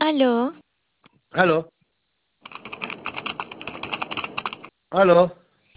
Aló, Aló, aló,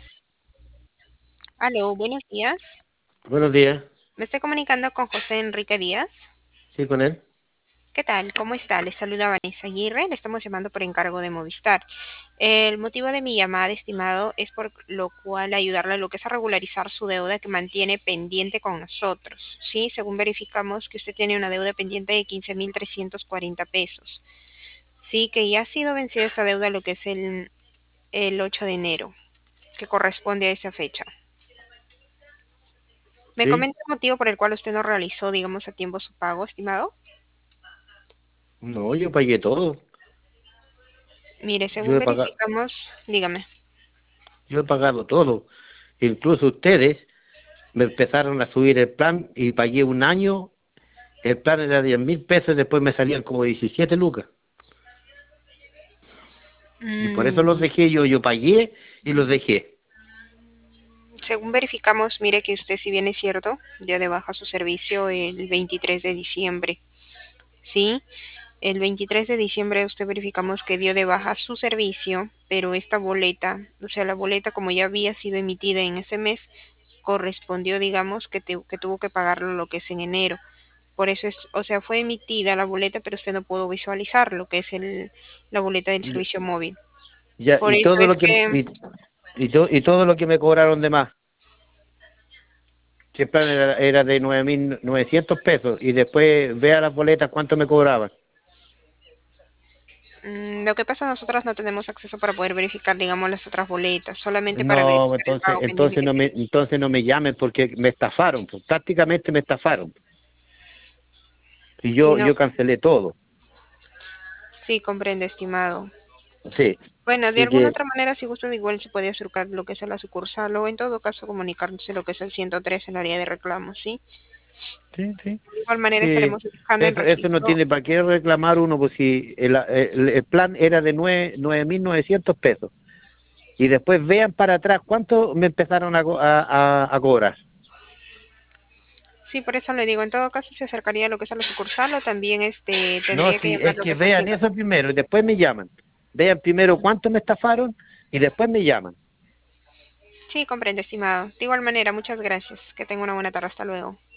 aló, buenos días. buenos días. Me estoy comunicando con José Enrique Díaz. Sí, con él. ¿Qué tal? ¿Cómo está? Le saluda Vanessa Aguirre. Le estamos llamando por encargo de Movistar. El motivo de mi llamada, estimado, es por lo cual ayudarle a lo que es a regularizar su deuda que mantiene pendiente con nosotros. Sí, según verificamos que usted tiene una deuda pendiente de 15.340 pesos. Sí, que ya ha sido vencida esa deuda lo que es el 8 de enero, que corresponde a esa fecha. ¿Me Sí. comenta el motivo por el cual usted no realizó, digamos, a tiempo su pago, estimado? No, yo pagué todo. Mire, Yo según he pagado, verificamos, dígame. yo he pagado todo. Incluso ustedes me empezaron a subir el plan y pagué un año. El plan era 10.000 pesos, después me salían como 17 lucas. Y por eso los Mm, dejé yo pagué y los dejé. según verificamos, mire que usted, si bien es cierto, dio de baja su servicio el 23 de diciembre. Sí, el 23 de diciembre usted verificamos que dio de baja su servicio, pero esta boleta, o sea, la boleta como ya había sido emitida en ese mes, correspondió, digamos, que tuvo que pagarlo lo que es en enero. Por eso es, o sea, fue emitida la boleta, pero usted no pudo visualizar lo que es la boleta del Ya, servicio móvil. ya, Por y eso todo es lo que que, y todo lo que me cobraron de más. Si el plan era de 9.900 pesos y después vea las boletas cuánto me cobraban. lo que pasa, nosotros no tenemos acceso para poder verificar, digamos, las otras boletas, solamente para No, verificar el entonces, pago pendiente que tiene. entonces no me llamen porque me estafaron, pues, prácticamente me estafaron. Y Si no, yo cancelé todo. sí, comprende, estimado. Sí. Bueno, de Así alguna que, otra manera, si gusta, igual se puede acercar lo que es a la sucursal o en todo caso comunicarse lo que es el 103 en el área de reclamos, ¿sí? sí, sí. De igual manera Sí, estaremos buscando el eso no registro. tiene para qué reclamar uno, pues si el plan era de 9.900 pesos. Y después vean para atrás cuánto me empezaron a cobrar. Sí, por eso le digo, en todo caso se acercaría a lo que es a la sucursal o también No, tendría que sí, llamar es lo que que es al vean eso 103. primero y después me llaman. Vean primero cuánto me estafaron y después me llaman. Sí, comprende, estimado. De igual manera, muchas gracias. Que tenga una buena tarde. Hasta luego.